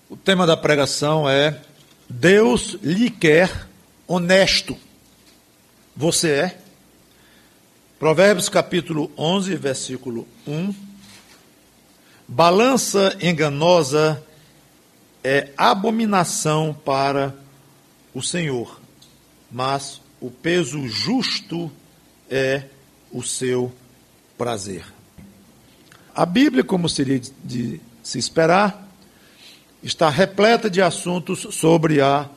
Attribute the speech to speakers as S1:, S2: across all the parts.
S1: O tema da pregação é: Deus lhe quer honesto. Você é? Provérbios capítulo 11, versículo 1. Balança enganosa é abominação para o Senhor, mas o peso justo é o seu prazer. A Bíblia, como seria de se esperar, está repleta de assuntos sobre a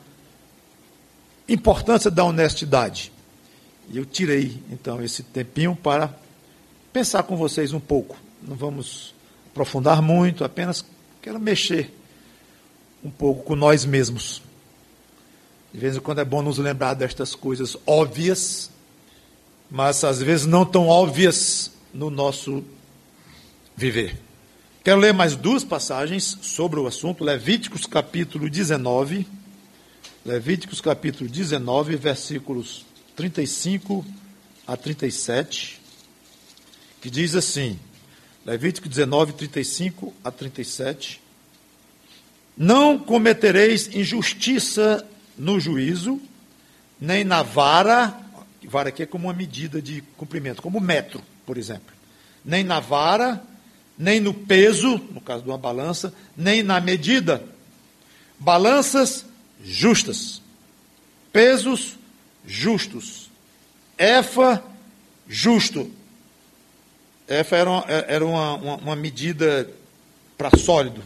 S1: importância da honestidade. E eu tirei, então, esse tempinho para pensar com vocês um pouco. Não vamos aprofundar muito, apenas quero mexer um pouco com nós mesmos. De vez em quando é bom nos lembrar destas coisas óbvias, mas às vezes não tão óbvias no nosso viver. Quero ler mais duas passagens sobre o assunto. Levíticos capítulo 19. Levíticos capítulo 19, versículos 35 a 37. Que diz assim. Levítico 19, 35 a 37. Não cometereis injustiça no juízo, nem na vara. Vara aqui é como uma medida de cumprimento, como metro, por exemplo. Nem na vara, nem no peso, no caso de uma balança, nem na medida. Balanças justas, pesos justos, efa justo. Efa era uma medida para sólido.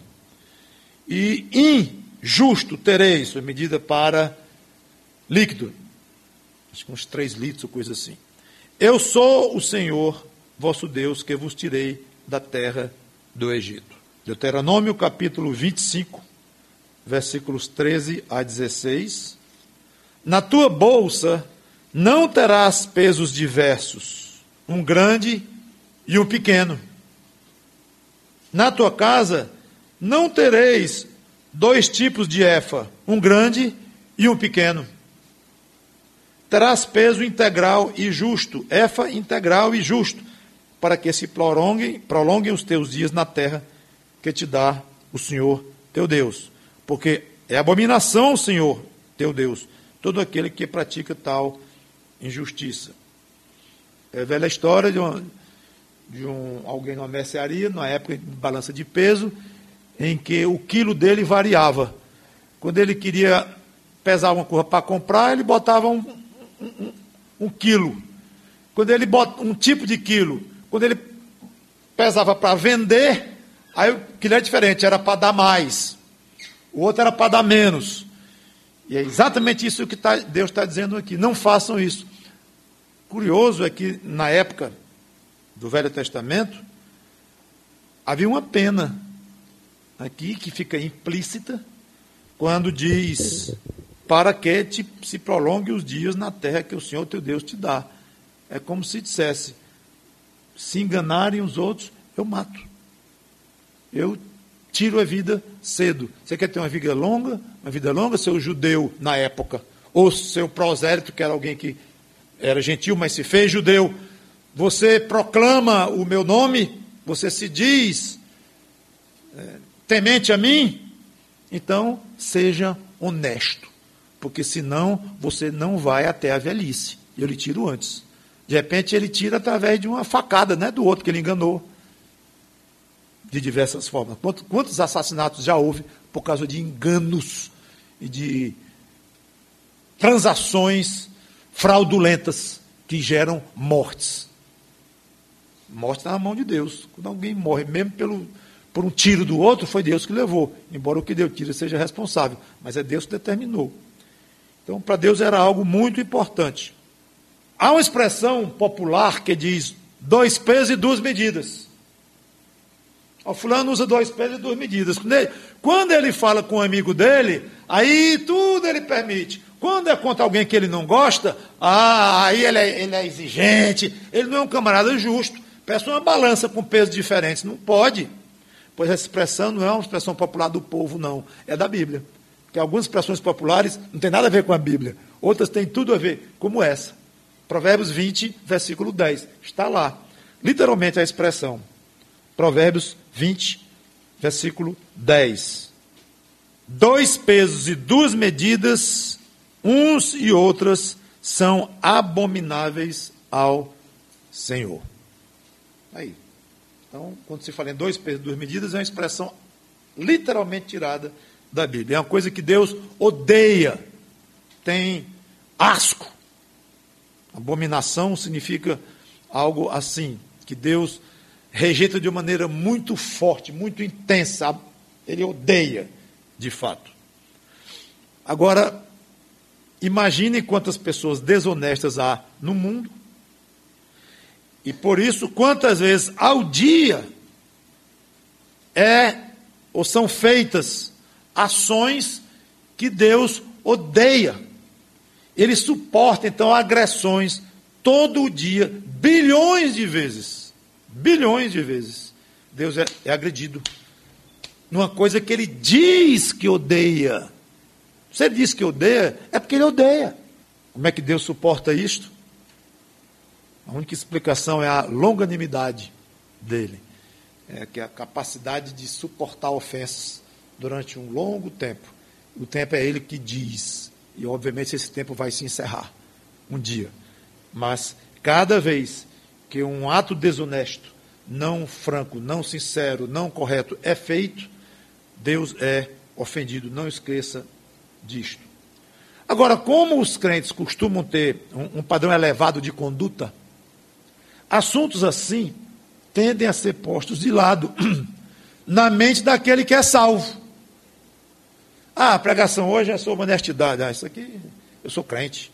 S1: E injusto tereis, uma medida para líquido. Acho que uns 3 litros ou coisa assim. Eu sou o Senhor, vosso Deus, que vos tirei da terra do Egito. Deuteronômio capítulo 25, versículos 13 a 16. Na tua bolsa não terás pesos diversos, um grande e um pequeno. Na tua casa não tereis 2 tipos de efa, um grande e um pequeno. Terás peso integral e justo, efa integral e justo, para que se prolonguem os teus dias na terra que te dá o Senhor teu Deus. Porque é abominação o Senhor teu Deus, todo aquele que pratica tal injustiça. É a velha história de alguém numa mercearia, na época de balança de peso, em que o quilo dele variava. Quando ele queria pesar uma coisa para comprar, ele botava um quilo. Quando ele bota um tipo de quilo, quando ele pesava para vender, aí o quilo é diferente, era para dar mais. O outro era para dar menos. E é exatamente isso que Deus está dizendo aqui. Não façam isso. Curioso é que na época do Velho Testamento, havia uma pena aqui que fica implícita quando diz: para que se prolongue os dias na terra que o Senhor teu Deus te dá. É como se dissesse: se enganarem os outros, eu mato. Eu tiro a vida cedo. Você quer ter uma vida longa? Uma vida longa, seu judeu na época, ou seu prosélito, que era alguém que era gentil, mas se fez judeu. Você proclama o meu nome, você se diz temente a mim, então seja honesto, porque senão você não vai até a velhice. Eu lhe tiro antes. De repente ele tira através de uma facada, né, do outro que ele enganou. De diversas formas. Quantos assassinatos já houve por causa de enganos e de transações fraudulentas que geram mortes? Morte está na mão de Deus. Quando alguém morre, mesmo por um tiro do outro, foi Deus que levou. Embora o que deu tiro seja responsável. Mas é Deus que determinou. Então, para Deus era algo muito importante. Há uma expressão popular que diz 2 pesos e 2 medidas. O fulano usa 2 pesos e 2 medidas. Quando ele fala com um amigo dele, aí tudo ele permite. Quando é contra alguém que ele não gosta, aí ele é exigente, ele não é um camarada justo. Peça uma balança com pesos diferentes. Não pode. Pois essa expressão não é uma expressão popular do povo, não. É da Bíblia. Porque algumas expressões populares não têm nada a ver com a Bíblia. Outras têm tudo a ver, como essa. Provérbios 20, versículo 10. Está lá. Literalmente a expressão. Provérbios 20, versículo 10. 2 pesos e 2 medidas, uns e outras, são abomináveis ao Senhor. Aí. Então, quando se fala em 2 pesos e 2 medidas, é uma expressão literalmente tirada da Bíblia. É uma coisa que Deus odeia, tem asco. Abominação significa algo assim, que Deus rejeita de uma maneira muito forte, muito intensa. Ele odeia, de fato. Agora, imagine quantas pessoas desonestas há no mundo. E por isso, quantas vezes ao dia ou são feitas ações que Deus odeia. Ele suporta, então, agressões todo o dia, bilhões de vezes. Bilhões de vezes. Deus é agredido numa coisa que ele diz que odeia. Se ele diz que odeia, é porque ele odeia. Como é que Deus suporta isto? A única explicação é a longanimidade dele. É que a capacidade de suportar ofensas durante um longo tempo. O tempo é ele que diz. E, obviamente, esse tempo vai se encerrar um dia. Mas, cada vez que um ato desonesto, não franco, não sincero, não correto é feito, Deus é ofendido. Não esqueça disto. Agora, como os crentes costumam ter um padrão elevado de conduta, assuntos assim tendem a ser postos de lado na mente daquele que é salvo. A pregação hoje é sobre honestidade. Isso aqui, eu sou crente.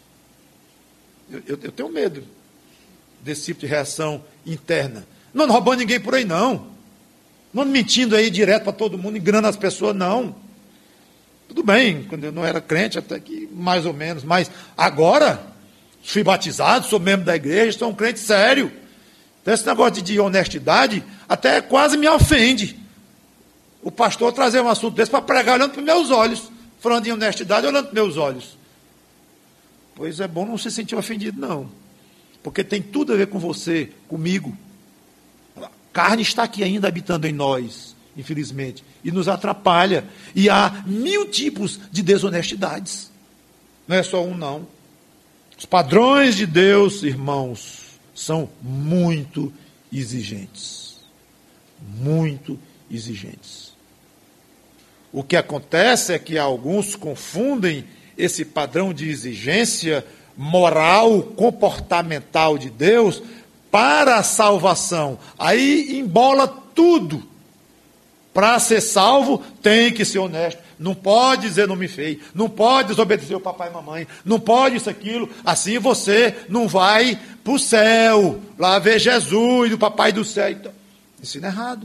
S1: Eu tenho medo desse tipo de reação interna. Não roubando ninguém por aí, não. Não mentindo aí direto para todo mundo, enganando as pessoas, não. Tudo bem, quando eu não era crente, até que mais ou menos. Mas agora, fui batizado, sou membro da igreja, sou um crente sério. Então, esse negócio de honestidade até quase me ofende. O pastor trazer um assunto desse para pregar olhando para meus olhos, falando em honestidade, olhando para meus olhos. Pois é bom não se sentir ofendido, não. Porque tem tudo a ver com você, comigo. A carne está aqui ainda habitando em nós, infelizmente, e nos atrapalha. E há 1000 tipos de desonestidades. Não é só um, não. Os padrões de Deus, irmãos, são muito exigentes. Muito exigentes. O que acontece é que alguns confundem esse padrão de exigência moral, comportamental de Deus para a salvação. Aí embola tudo. Para ser salvo, tem que ser honesto. Não pode dizer nome feio. Não pode desobedecer o papai e mamãe. Não pode isso, aquilo. Assim você não vai para o céu. Lá ver Jesus, o papai do céu. Então, ensino errado.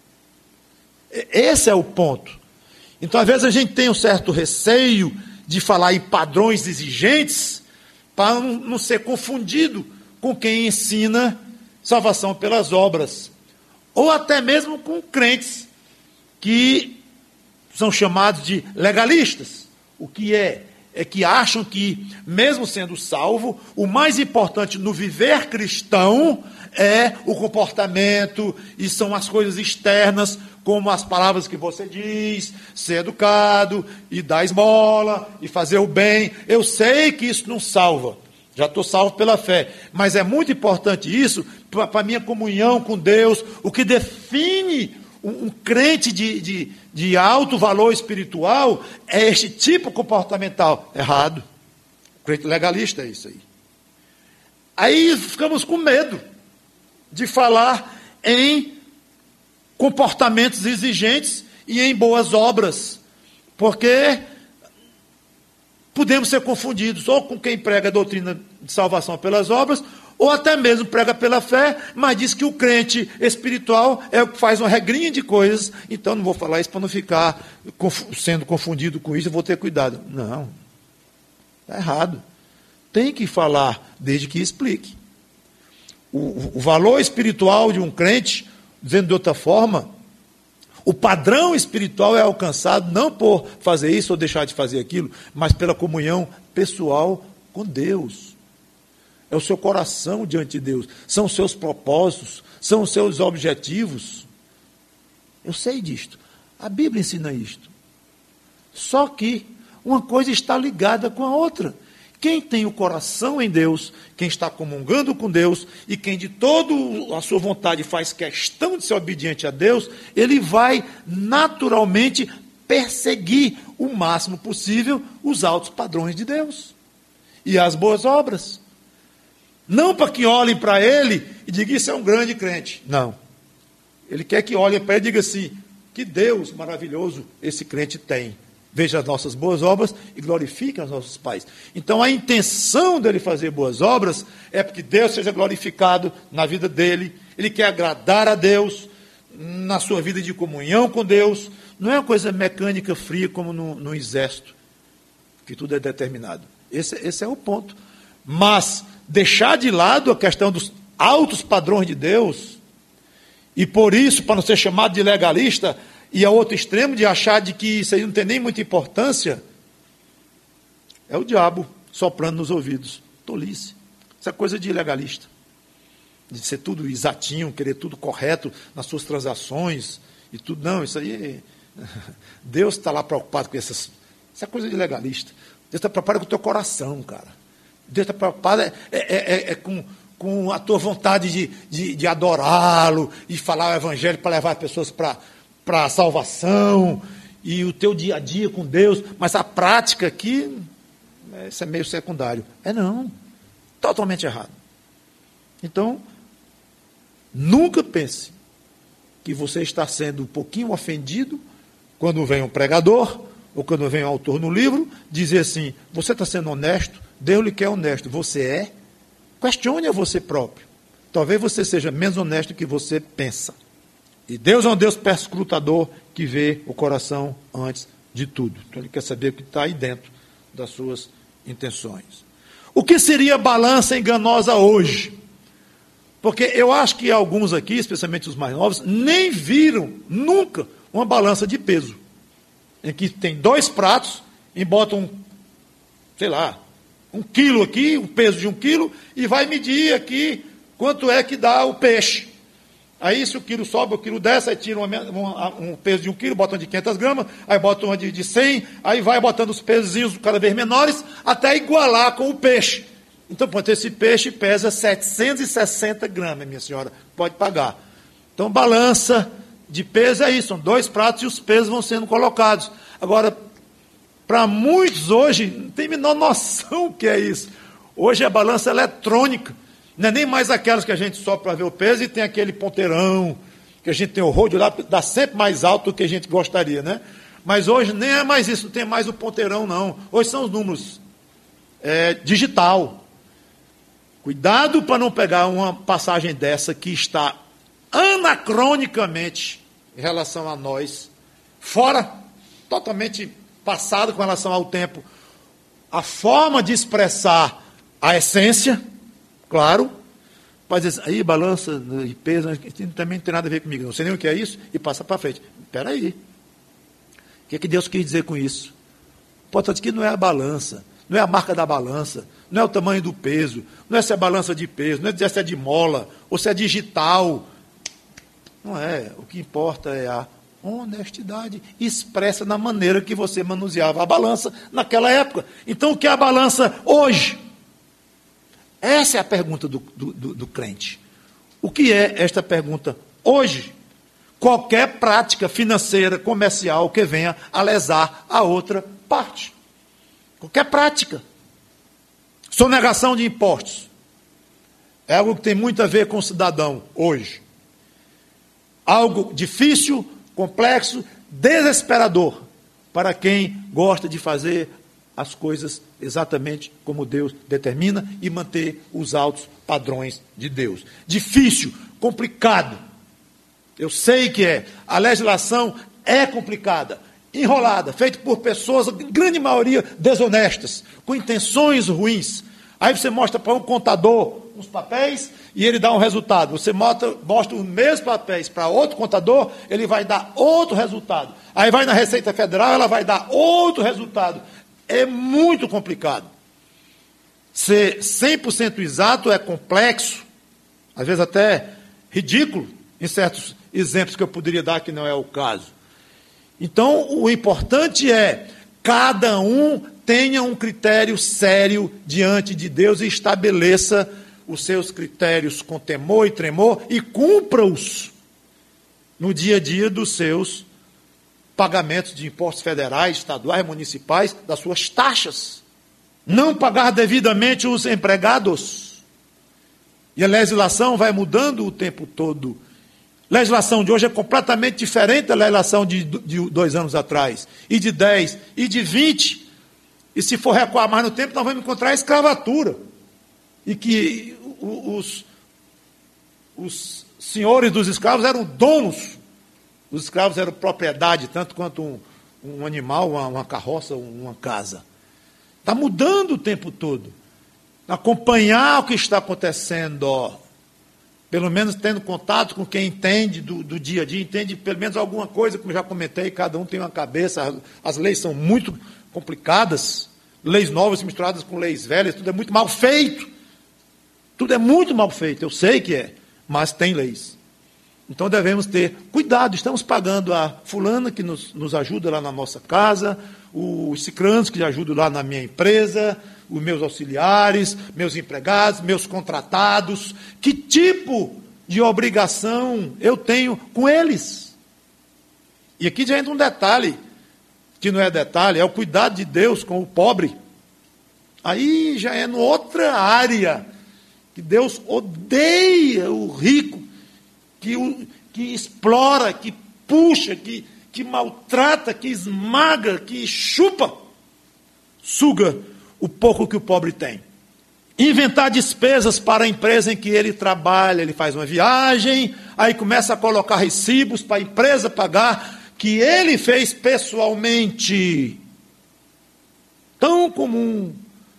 S1: Esse é o ponto. Então, às vezes, a gente tem um certo receio de falar em padrões exigentes para não ser confundido com quem ensina salvação pelas obras. Ou até mesmo com crentes que são chamados de legalistas. O que é que acham que, mesmo sendo salvo, o mais importante no viver cristão é o comportamento e são as coisas externas, como as palavras que você diz, ser educado, e dar esmola, e fazer o bem. Eu sei que isso não salva, já estou salvo pela fé, mas é muito importante isso para a minha comunhão com Deus. O que define um crente de alto valor espiritual é este tipo comportamental. Errado. O crente legalista é isso aí. Aí ficamos com medo de falar em comportamentos exigentes e em boas obras, porque podemos ser confundidos ou com quem prega a doutrina de salvação pelas obras, ou até mesmo prega pela fé, mas diz que o crente espiritual é o que faz uma regrinha de coisas. Então não vou falar isso para não ficar sendo confundido com isso, eu vou ter cuidado. Não, está errado. Tem que falar desde que explique. O valor espiritual de um crente, dizendo de outra forma, o padrão espiritual é alcançado não por fazer isso ou deixar de fazer aquilo, mas pela comunhão pessoal com Deus. É o seu coração diante de Deus, são os seus propósitos, são os seus objetivos. Eu sei disto. A Bíblia ensina isto. Só que uma coisa está ligada com a outra. Quem tem o coração em Deus, quem está comungando com Deus, e quem de toda a sua vontade faz questão de ser obediente a Deus, ele vai naturalmente perseguir o máximo possível os altos padrões de Deus e as boas obras. Não para que olhem para ele e digam, isso é um grande crente. Não. Ele quer que olhem para ele e digam assim, que Deus maravilhoso esse crente tem. Veja as nossas boas obras e glorifique os nossos pais. Então a intenção dele fazer boas obras é porque Deus seja glorificado na vida dele. Ele quer agradar a Deus na sua vida de comunhão com Deus. Não é uma coisa mecânica, fria, como no exército, que tudo é determinado. Esse é o ponto. Mas deixar de lado a questão dos altos padrões de Deus, e por isso, para não ser chamado de legalista, e a outro extremo de achar de que isso aí não tem nem muita importância, é o diabo soprando nos ouvidos. Tolice. Isso é coisa de legalista. De ser tudo exatinho, querer tudo correto nas suas transações e tudo. Não, isso aí... Deus está lá preocupado com essas... Isso é coisa de legalista. Deus está preocupado com o teu coração, cara. Deus está preocupado com a tua vontade de adorá-lo e falar o evangelho para levar as pessoas para a salvação e o teu dia a dia com Deus, mas a prática aqui, isso é meio secundário. Não, totalmente errado. Então, nunca pense que você está sendo um pouquinho ofendido quando vem um pregador ou quando vem um autor no livro dizer assim, você está sendo honesto, Deus lhe quer honesto, você é? Questione a você próprio. Talvez você seja menos honesto do que você pensa. E Deus é um Deus perscrutador que vê o coração antes de tudo. Então ele quer saber o que está aí dentro das suas intenções. O que seria balança enganosa hoje? Porque eu acho que alguns aqui, especialmente os mais novos, nem viram nunca uma balança de peso. Em que tem 2 pratos e botam, sei lá, 1 quilo aqui, o peso de 1 quilo, e vai medir aqui quanto é que dá o peixe. Aí se o quilo sobe, o quilo desce, aí tira um peso de 1 quilo, botam de 500 gramas, aí botam uma de 100, aí vai botando os pezinhos cada vez menores, até igualar com o peixe. Então, pronto, esse peixe pesa 760 gramas, minha senhora, pode pagar. Então, balança de peso é isso, são 2 pratos e os pesos vão sendo colocados. Agora, para muitos hoje, não tem a menor noção o que é isso. Hoje é balança eletrônica. Não é nem mais aquelas que a gente sobe para ver o peso e tem aquele ponteirão, que a gente tem horror de olhar, dá sempre mais alto do que a gente gostaria, né? Mas hoje nem é mais isso, não tem mais o ponteirão, não. Hoje são os números digital. Cuidado para não pegar uma passagem dessa que está anacronicamente em relação a nós, fora, totalmente passado com relação ao tempo, a forma de expressar a essência, claro, pode dizer, aí balança e peso, também não tem nada a ver comigo, não sei nem o que é isso, e passa para frente. Espera aí. O que é que Deus quis dizer com isso? O importante aqui não é a balança, não é a marca da balança, não é o tamanho do peso, não é se é balança de peso, não é dizer se é de mola, ou se é digital. Não é. O que importa é a honestidade expressa na maneira que você manuseava a balança naquela época. Então, o que é a balança hoje? Essa é a pergunta do crente. O que é esta pergunta hoje? Qualquer prática financeira, comercial que venha a lesar a outra parte. Qualquer prática. Sonegação de impostos. É algo que tem muito a ver com o cidadão hoje. Algo difícil, complexo, desesperador para quem gosta de fazer as coisas exatamente como Deus determina e manter os altos padrões de Deus. Difícil, complicado. Eu sei que é. A legislação é complicada, enrolada, feita por pessoas, grande maioria desonestas, com intenções ruins. Aí você mostra para um contador uns papéis e ele dá um resultado. Você mostra os mesmos papéis para outro contador, ele vai dar outro resultado. Aí vai na Receita Federal, ela vai dar outro resultado. É muito complicado. Ser 100% exato é complexo, às vezes até ridículo, em certos exemplos que eu poderia dar que não é o caso. Então, o importante é cada um tenha um critério sério diante de Deus e estabeleça os seus critérios com temor e tremor e cumpra-os no dia a dia dos seus pagamentos de impostos federais, estaduais, municipais, das suas taxas. Não pagar devidamente os empregados. E a legislação vai mudando o tempo todo. A legislação de hoje é completamente diferente da legislação de 2 anos atrás, e de 10, e de 20. E se for recuar mais no tempo, nós vamos encontrar a escravatura. E que os senhores dos escravos eram donos. Os escravos eram propriedade, tanto quanto um animal, uma carroça, uma casa. Está mudando o tempo todo. Acompanhar o que está acontecendo, pelo menos tendo contato com quem entende do dia a dia, entende pelo menos alguma coisa, como já comentei, cada um tem uma cabeça, as leis são muito complicadas, leis novas misturadas com leis velhas, tudo é muito mal feito. Tudo é muito mal feito, eu sei que é, mas tem leis. Então devemos ter cuidado, estamos pagando a fulana que nos ajuda lá na nossa casa, os cicranos que ajudam lá na minha empresa, os meus auxiliares, meus empregados, meus contratados. Que tipo de obrigação eu tenho com eles? E aqui já entra um detalhe, que não é detalhe, é o cuidado de Deus com o pobre. Aí já é em outra área, que Deus odeia o rico, que explora, que puxa, que maltrata, que esmaga, que chupa, suga o pouco que o pobre tem. Inventar despesas para a empresa em que ele trabalha, ele faz uma viagem, aí começa a colocar recibos para a empresa pagar, que ele fez pessoalmente. Tão comum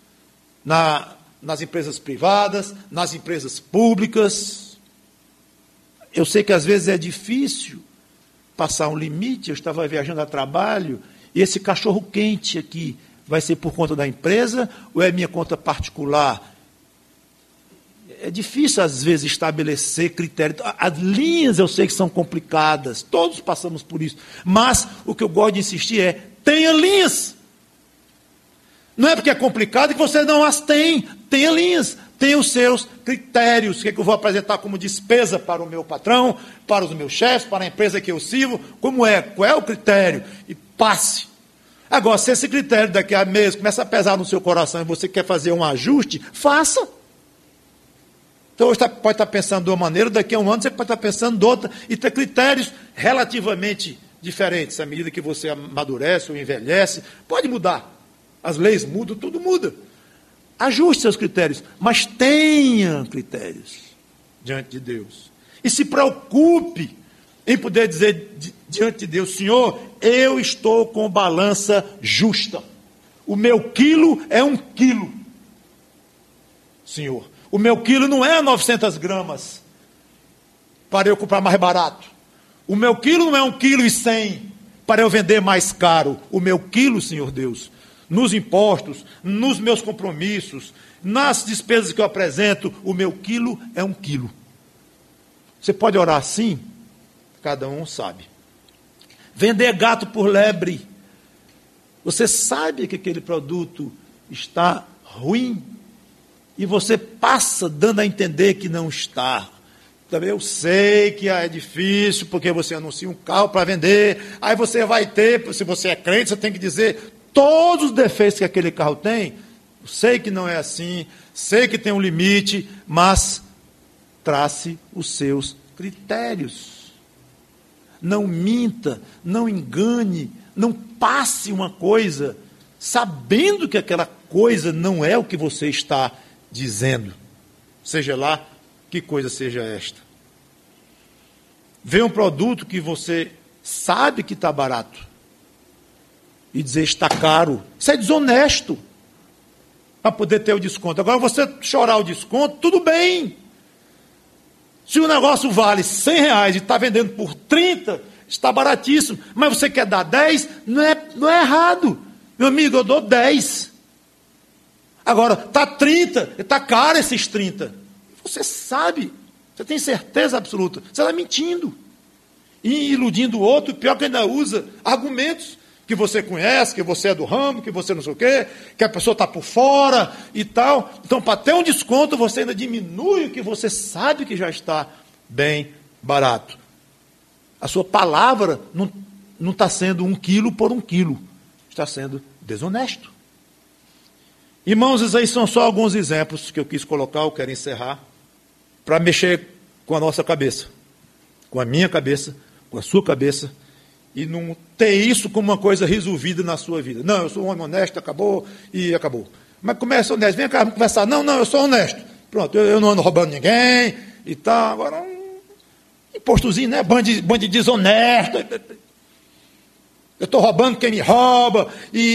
S1: nas empresas privadas, nas empresas públicas. Eu sei que às vezes é difícil passar um limite. Eu estava viajando a trabalho e esse cachorro quente aqui vai ser por conta da empresa ou é minha conta particular? É difícil às vezes estabelecer critérios. As linhas eu sei que são complicadas, todos passamos por isso, mas o que eu gosto de insistir é: tenha linhas. Não é porque é complicado que você não as tem. Tenha linhas, tenha os seus critérios. O que é que eu vou apresentar como despesa para o meu patrão, para os meus chefes, para a empresa que eu sirvo? Como é? Qual é o critério? E passe. Agora, se esse critério daqui a mês começa a pesar no seu coração e você quer fazer um ajuste, faça. Então, hoje pode estar pensando de uma maneira, daqui a um ano você pode estar pensando de outra, e ter critérios relativamente diferentes. À medida que você amadurece ou envelhece, pode mudar. As leis mudam, tudo muda. Ajuste seus critérios, mas tenha critérios diante de Deus. E se preocupe em poder dizer diante de Deus: Senhor, eu estou com balança justa. O meu quilo é 1 quilo. Senhor, o meu quilo não é 900 gramas para eu comprar mais barato. O meu quilo não é 1,1 kg para eu vender mais caro. O meu quilo, Senhor Deus, nos impostos, nos meus compromissos, nas despesas que eu apresento, o meu quilo é 1 quilo. Você pode orar assim? Cada um sabe. Vender gato por lebre. Você sabe que aquele produto está ruim e você passa dando a entender que não está. Também eu sei que é difícil, porque você anuncia um carro para vender, aí você vai ter, se você é crente, você tem que dizer todos os defeitos que aquele carro tem. Eu sei que não é assim, sei que tem um limite, mas trace os seus critérios. Não minta, não engane, não passe uma coisa sabendo que aquela coisa não é o que você está dizendo. Seja lá que coisa seja esta. Vê um produto que você sabe que está barato e dizer está caro. Isso é desonesto para poder ter o desconto. Agora, você chorar o desconto, tudo bem. Se o negócio vale R$100 e está vendendo por 30, está baratíssimo. Mas você quer dar 10, não é errado. Meu amigo, eu dou 10. Agora, está 30, está caro esses 30. Você sabe, você tem certeza absoluta. Você está mentindo. E iludindo o outro, pior que ainda usa argumentos que você conhece, que você é do ramo, que você não sei o quê, que a pessoa está por fora e tal. Então, para ter um desconto, você ainda diminui o que você sabe que já está bem barato. A sua palavra não está sendo 1 quilo por 1 quilo. Está sendo desonesto. Irmãos, esses aí são só alguns exemplos que eu quis colocar, eu quero encerrar, para mexer com a nossa cabeça, com a minha cabeça, com a sua cabeça, e não ter isso como uma coisa resolvida na sua vida. Não, eu sou um homem honesto, acabou, e acabou. Mas começa honesto, vem cá, vamos conversar. Não, eu sou honesto. Pronto, eu não ando roubando ninguém, e tal. Agora, um impostozinho, né? Bando desonesto. Eu estou roubando quem me rouba,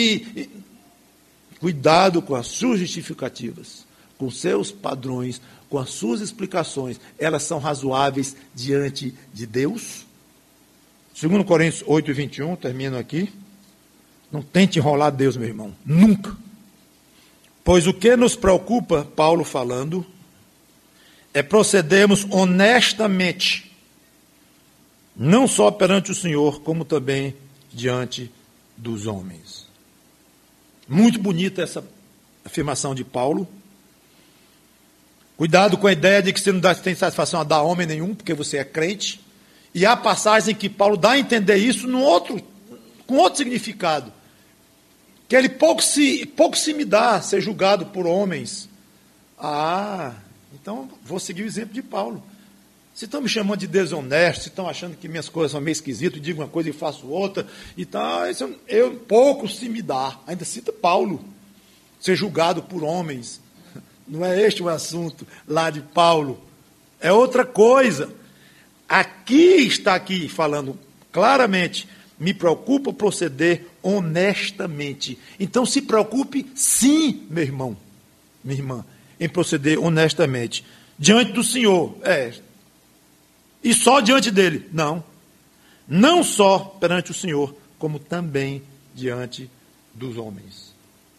S1: Cuidado com as suas justificativas, com seus padrões, com as suas explicações. Elas são razoáveis diante de Deus? 2 Coríntios 8, 21, termino aqui. Não tente enrolar Deus, meu irmão. Nunca. Pois o que nos preocupa, Paulo falando, é procedermos honestamente, não só perante o Senhor, como também diante dos homens. Muito bonita essa afirmação de Paulo. Cuidado com a ideia de que você não tem satisfação a dar homem nenhum, porque você é crente. E há passagens em que Paulo dá a entender isso com outro significado. Que ele pouco se me dá ser julgado por homens. Então vou seguir o exemplo de Paulo. Se estão me chamando de desonesto, se estão achando que minhas coisas são meio esquisitas, digo uma coisa e faço outra, e tal, eu pouco se me dá. Ainda cita Paulo, ser julgado por homens. Não é este o assunto lá de Paulo. É outra coisa. Está falando claramente, me preocupa proceder honestamente. Então se preocupe sim, meu irmão, minha irmã, em proceder honestamente. Diante do Senhor, e só diante dele? Não. Não só perante o Senhor, como também diante dos homens.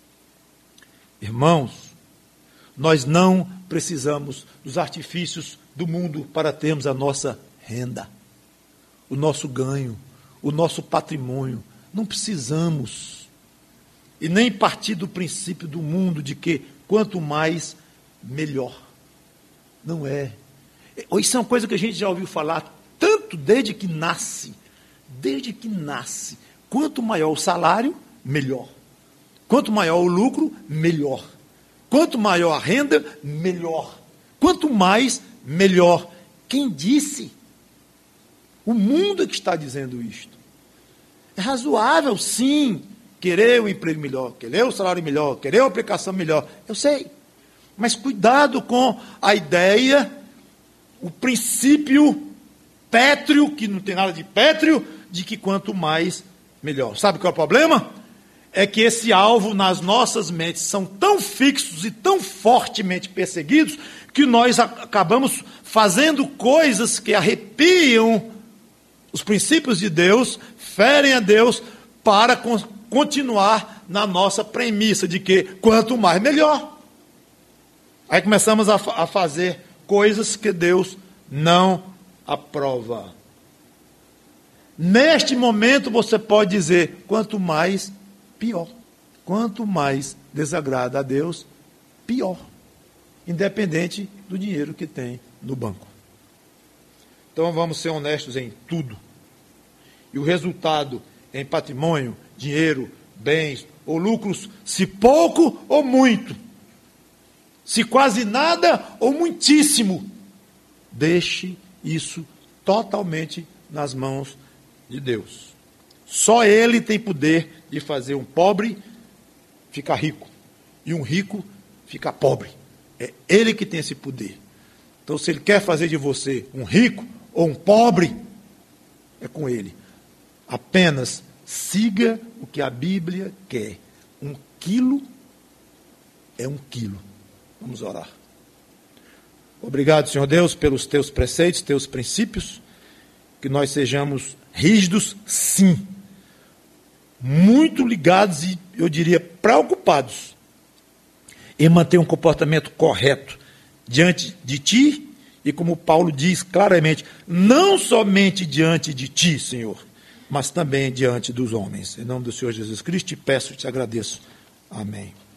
S1: Irmãos, nós não precisamos dos artifícios do mundo para termos a nossa renda, o nosso ganho, o nosso patrimônio. Não precisamos. E nem partir do princípio do mundo de que quanto mais, melhor. Não é. Isso é uma coisa que a gente já ouviu falar tanto desde que nasce. Desde que nasce. Quanto maior o salário, melhor. Quanto maior o lucro, melhor. Quanto maior a renda, melhor. Quanto mais, melhor. Quem disse? O mundo é que está dizendo isto. É razoável, sim, querer um emprego melhor, querer um salário melhor, querer uma aplicação melhor. Eu sei. Mas cuidado com a ideia, o princípio pétreo, que não tem nada de pétreo, de que quanto mais, melhor. Sabe qual é o problema? É que esse alvo nas nossas mentes são tão fixos e tão fortemente perseguidos que nós acabamos fazendo coisas que arrepiam os princípios de Deus, ferem a Deus, para continuar na nossa premissa de que quanto mais, melhor. Aí começamos a fazer coisas que Deus não aprova. Neste momento você pode dizer, quanto mais, pior. Quanto mais desagrada a Deus, pior. Independente do dinheiro que tem no banco. Então vamos ser honestos em tudo. E o resultado em patrimônio, dinheiro, bens ou lucros, se pouco ou muito, se quase nada ou muitíssimo, deixe isso totalmente nas mãos de Deus. Só Ele tem poder de fazer um pobre ficar rico e um rico ficar pobre. É Ele que tem esse poder. Então, se Ele quer fazer de você um rico ou um pobre, é com Ele. Apenas siga o que a Bíblia quer. 1 quilo é 1 quilo. Vamos orar. Obrigado, Senhor Deus, pelos teus preceitos, teus princípios, que nós sejamos rígidos, sim, muito ligados e, eu diria, preocupados em manter um comportamento correto diante de Ti e, como Paulo diz claramente, não somente diante de Ti, Senhor, mas também diante dos homens. Em nome do Senhor Jesus Cristo, te peço e te agradeço. Amém.